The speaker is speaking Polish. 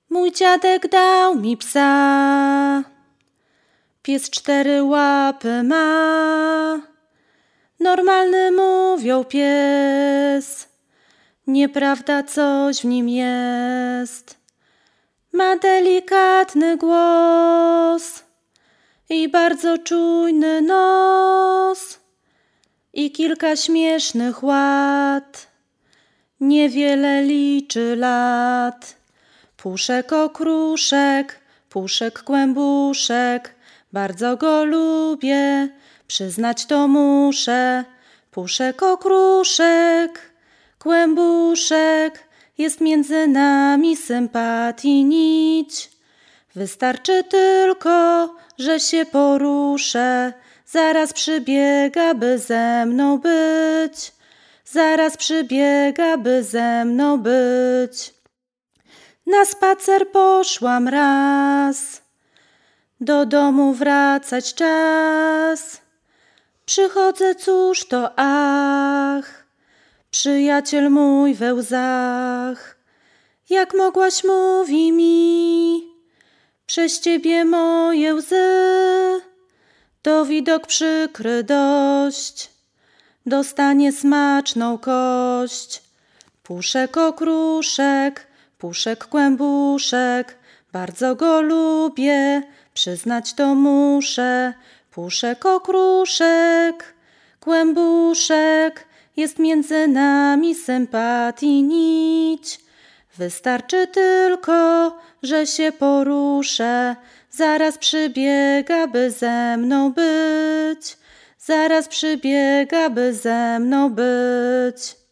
Mój dziadek dał mi psa, pies 4 łapy ma. Normalny mówią pies, nieprawda coś w nim jest. Ma delikatny głos i bardzo czujny nos i kilka śmiesznych ład. Niewiele liczy lat. Puszek okruszek, puszek kłębuszek, bardzo go lubię, przyznać to muszę. Puszek okruszek, kłębuszek, jest między nami sympatii nić. Wystarczy tylko, że się poruszę, zaraz przybiega, by ze mną być. Zaraz przybiega, by ze mną być. Na spacer poszłam raz, do domu wracać czas. Przychodzę, cóż to ach, przyjaciel mój we łzach. Jak mogłaś, mówi mi, przez ciebie moje łzy. To widok przykry dość, dostanie smaczną kość. Puszek okruszek, puszek kłębuszek, bardzo go lubię, przyznać to muszę. Puszek okruszek, kłębuszek, jest między nami sympatii nić. Wystarczy tylko, że się poruszę, zaraz przybiega, by ze mną być. Zaraz przybiega, by ze mną być.